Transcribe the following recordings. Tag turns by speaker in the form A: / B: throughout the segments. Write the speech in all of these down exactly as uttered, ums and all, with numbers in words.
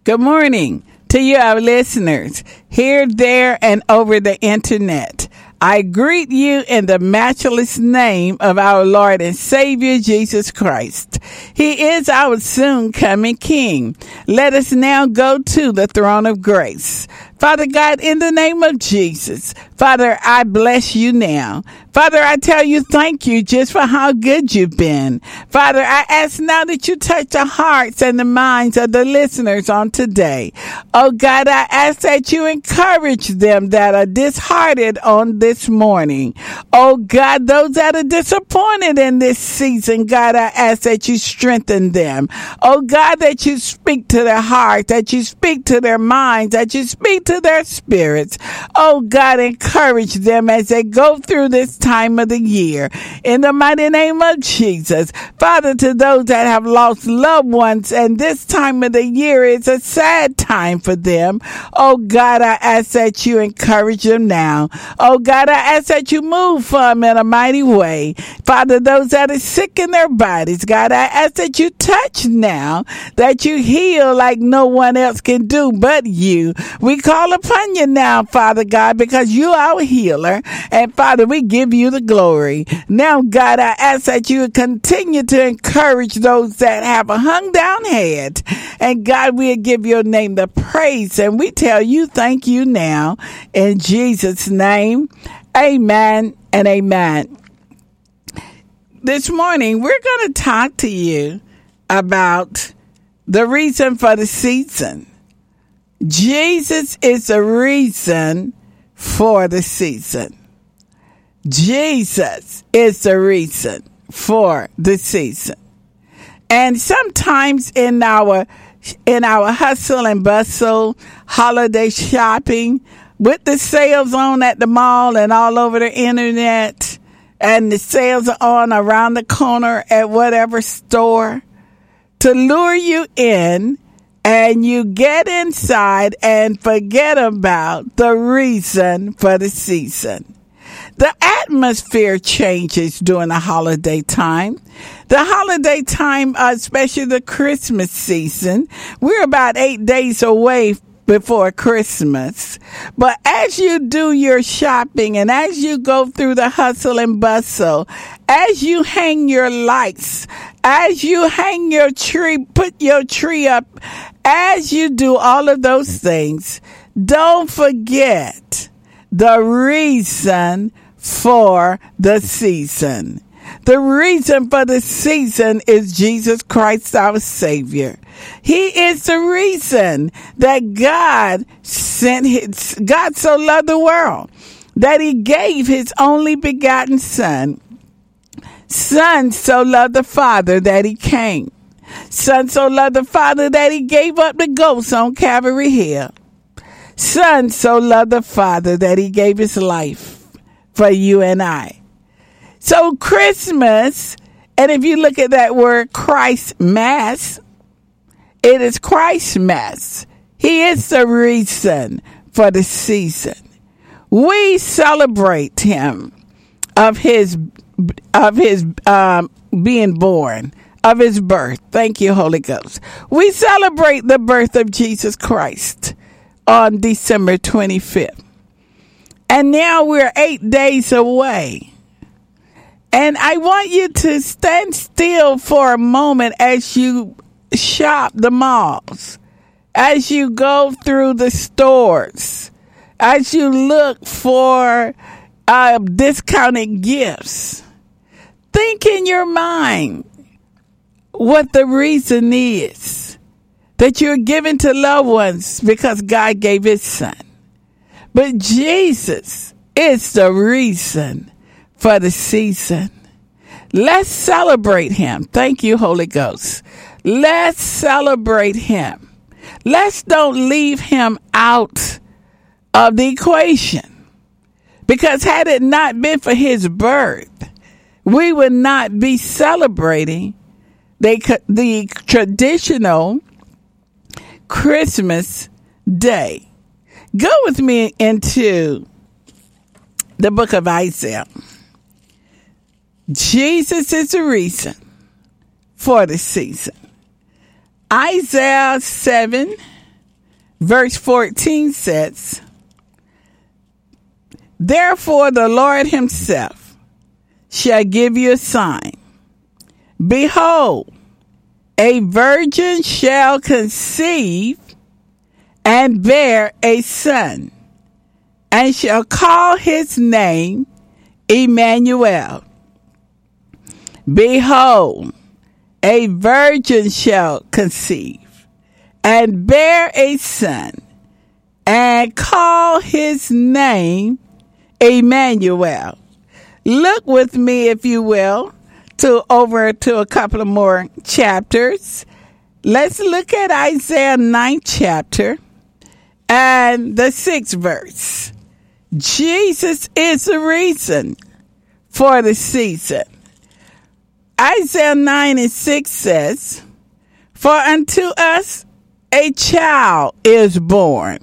A: Good morning to you, our listeners, here, there, and over the internet. I greet you in the matchless name of our Lord and Savior, Jesus Christ. He is our soon-coming King. Let us now go to the throne of grace. Father God, in the name of Jesus, Father, I bless you now. Father, I tell you thank you just for how good you've been. Father, I ask now that you touch the hearts and the minds of the listeners on today. Oh God, I ask that you encourage them that are disheartened on this morning. Oh God, those that are disappointed in this season, God, I ask that you strengthen them. Oh God, that you speak to their hearts, that you speak to their minds, that you speak to their spirits. Oh God, encourage them as they go through this time of the year. In the mighty name of Jesus. Father, to those that have lost loved ones, and this time of the year is a sad time for them. Oh God, I ask that you encourage them now. Oh God, I ask that you move for them in a mighty way. Father, those that are sick in their bodies, God, I ask that you touch now, that you heal like no one else can do but you. We call upon you now, Father God, because you are our healer. And Father, we give you the glory. Now, God, I ask that you continue to encourage those that have a hung down head. And God, we'll give your name the praise. And we tell you thank you now. In Jesus' name, amen and amen. This morning, we're going to talk to you about the reason for the season. Jesus is the reason for the season. Jesus is the reason for the season. And sometimes in our in our hustle and bustle, holiday shopping, with the sales on at the mall and all over the internet, and the sales are on around the corner at whatever store, to lure you in, and you get inside and forget about the reason for the season. The atmosphere changes during the holiday time. The holiday time, especially the Christmas season, we're about eight days away before Christmas. But as you do your shopping and as you go through the hustle and bustle, as you hang your lights, as you hang your tree, put your tree up, as you do all of those things, don't forget the reason for the season. The reason for the season is Jesus Christ, our Savior. He is the reason that God sent his, God so loved the world that he gave his only begotten Son. Son so loved the Father that he came. Son so loved the Father that he gave up the ghost on Calvary Hill. Son so loved the Father that he gave his life for you and I. So Christmas, and if you look at that word Christ Mass, it is Christ Mass. He is the reason for the season. We celebrate him of his of his um, being born, of his birth. Thank you, Holy Ghost. We celebrate the birth of Jesus Christ on December twenty-fifth. And now we're eight days away. And I want you to stand still for a moment as you shop the malls, as you go through the stores, as you look for uh, discounted gifts. Think in your mind what the reason is that you're giving to loved ones because God gave his Son. But Jesus is the reason for the season. Let's celebrate him. Thank you, Holy Ghost. Let's celebrate him. Let's don't leave him out of the equation. Because had it not been for his birth, we would not be celebrating the, the traditional Christmas day. Go with me into the book of Isaiah. Jesus is the reason for the season. Isaiah seven, verse fourteen says, therefore the Lord himself shall give you a sign. Behold, a virgin shall conceive and bear a son, and shall call his name Emmanuel. Behold, a virgin shall conceive and bear a son, and call his name Emmanuel. Look with me, if you will, to over to a couple of more chapters. Let's look at Isaiah ninth chapter and the sixth verse. Jesus is the reason for the season. Isaiah nine and six says, for unto us a child is born,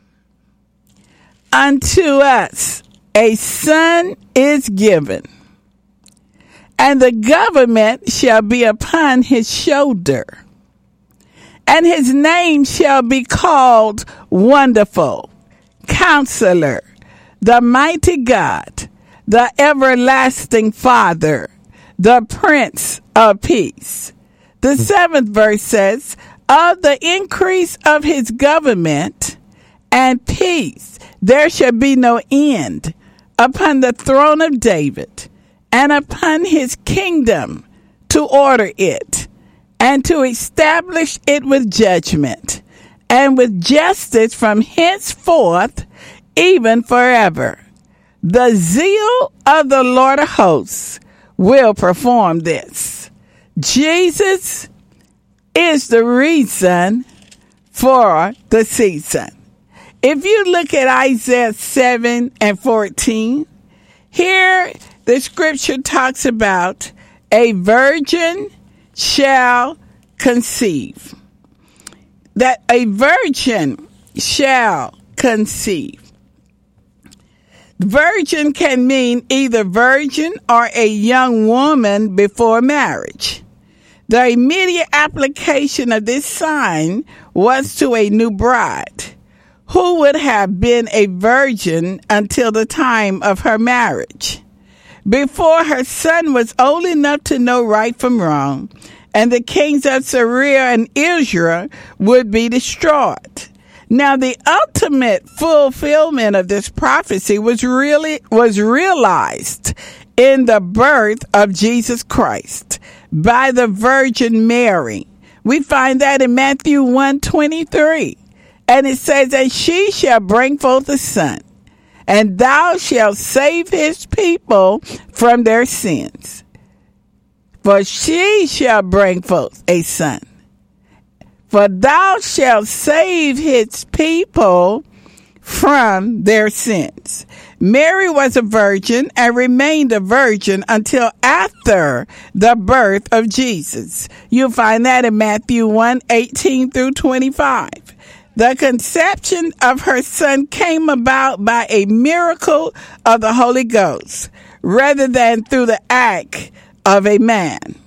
A: unto us a son is given, and the government shall be upon his shoulder, and his name shall be called Wonderful, Counselor, the Mighty God, the Everlasting Father, the Prince of Peace. The seventh verse says, of the increase of his government and peace there shall be no end upon the throne of David and upon his kingdom, to order it and to establish it with judgment and with justice from henceforth even forever. The zeal of the Lord of hosts will perform this. Jesus is the reason for the season. If you look at Isaiah seven and fourteen, here the scripture talks about a virgin shall conceive. That a virgin shall conceive. Virgin can mean either virgin or a young woman before marriage. The immediate application of this sign was to a new bride who would have been a virgin until the time of her marriage, before her son was old enough to know right from wrong, and the kings of Syria and Israel would be destroyed. Now, the ultimate fulfillment of this prophecy was really was realized in the birth of Jesus Christ by the Virgin Mary. We find that in Matthew one twenty-three. And it says, and she shall bring forth a son, and thou shalt save his people from their sins. For she shall bring forth a son. For thou shalt save his people from their sins. Mary was a virgin and remained a virgin until after the birth of Jesus. You'll find that in Matthew one eighteen through twenty-five. The conception of her son came about by a miracle of the Holy Ghost, rather than through the act of a man.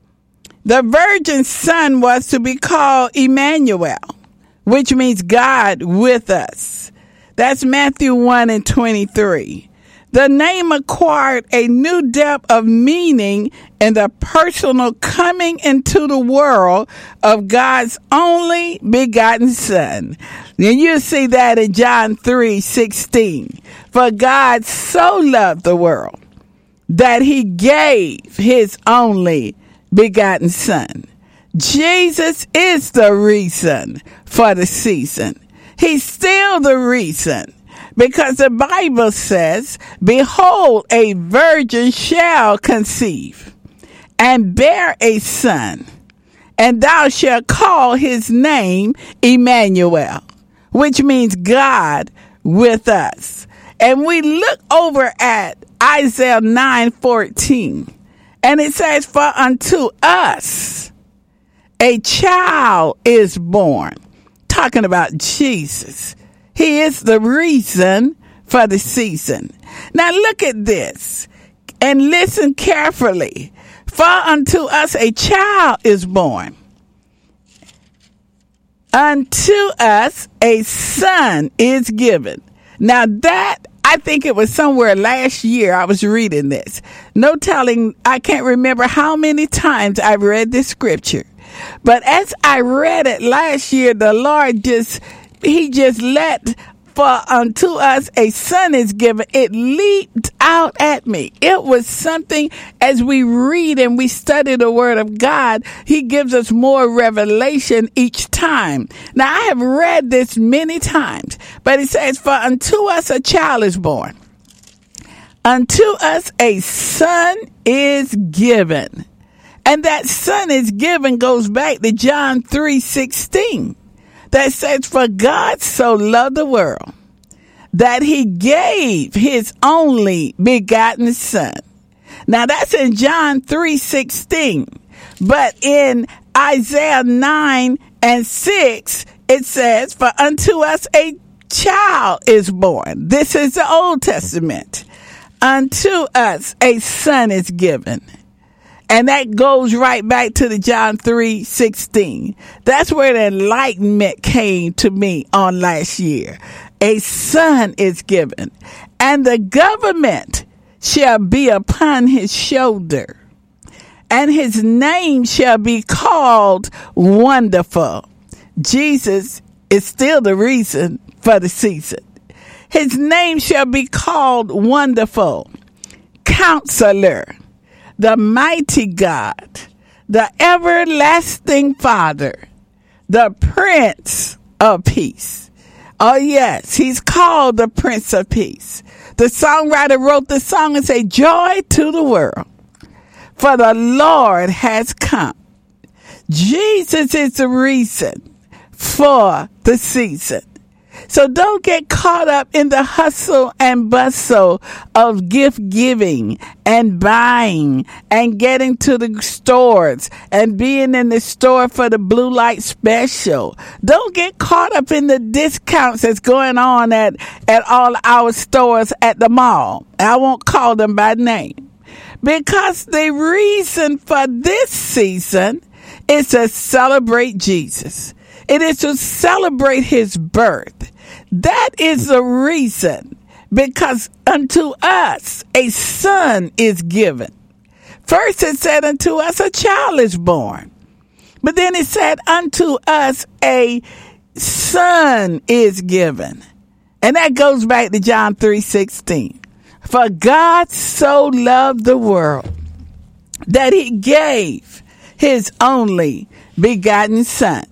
A: The virgin's son was to be called Emmanuel, which means God with us. That's Matthew one and twenty-three. The name acquired a new depth of meaning in the personal coming into the world of God's only begotten Son. And you see that in John three sixteen. For God so loved the world that he gave his only begotten Son. Jesus is the reason for the season. He's still the reason. Because the Bible says, behold, a virgin shall conceive and bear a son, and thou shalt call his name Emmanuel, which means God with us. And we look over at Isaiah nine fourteen, and it says, for unto us a child is born. Talking about Jesus. He is the reason for the season. Now look at this and listen carefully. For unto us a child is born. Unto us a son is given. Now that, I think it was somewhere last year I was reading this. No telling, I can't remember how many times I've read this scripture. But as I read it last year, the Lord just, he just let, for unto us a son is given. It leaped out at me. It was something, as we read and we study the word of God, he gives us more revelation each time. Now, I have read this many times, but it says, for unto us a child is born. Unto us a son is given. And that son is given goes back to John three sixteen. That says, for God so loved the world that he gave his only begotten son. Now that's in John three sixteen. But in Isaiah nine and six, it says, for unto us a child is born. This is the Old Testament. Unto us a son is given. And that goes right back to the John three sixteen. That's where the enlightenment came to me on last year. A son is given, and the government shall be upon his shoulder, and his name shall be called Wonderful. Jesus is still the reason for the season. His name shall be called Wonderful, Counselor, the Mighty God, the Everlasting Father, the Prince of Peace. Oh yes, he's called the Prince of Peace. The songwriter wrote the song and said, joy to the world, for the Lord has come. Jesus is the reason for the season. So don't get caught up in the hustle and bustle of gift giving and buying and getting to the stores and being in the store for the blue light special. Don't get caught up in the discounts that's going on at, at all our stores at the mall. I won't call them by name, because the reason for this season is to celebrate Jesus. It is to celebrate his birth. That is the reason, because unto us a son is given. First it said unto us a child is born. But then it said unto us a son is given. And that goes back to John three sixteen. For God so loved the world that he gave his only begotten son.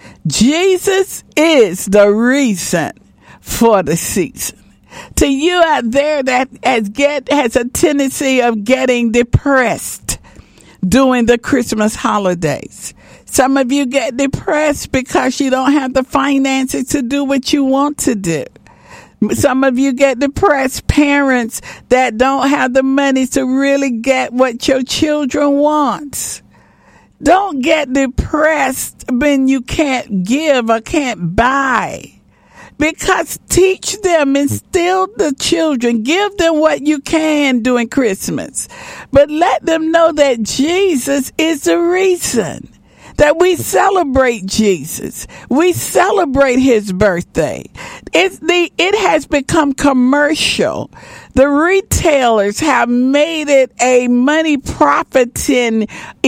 A: Jesus is the reason for the season. To you out there that has get has a tendency of getting depressed during the Christmas holidays. Some of you get depressed because you don't have the finances to do what you want to do. Some of you get depressed, parents that don't have the money to really get what your children want. Don't get depressed when you can't give or can't buy. Because teach them, instill the children, give them what you can during Christmas. But let them know that Jesus is the reason that we celebrate Jesus. We celebrate his birthday. It's the, it has become commercial. The retailers have made it a money profiting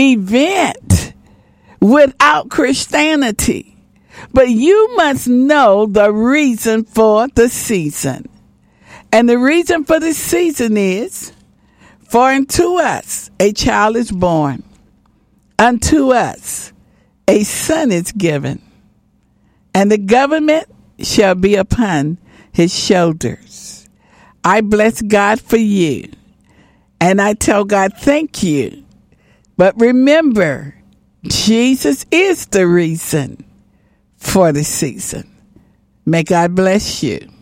A: event without Christianity. But you must know the reason for the season. And the reason for the season is, for unto us a child is born, unto us a son is given, and the government shall be upon his shoulders. I bless God for you, and I tell God thank you. But remember, Jesus is the reason for the season. May God bless you.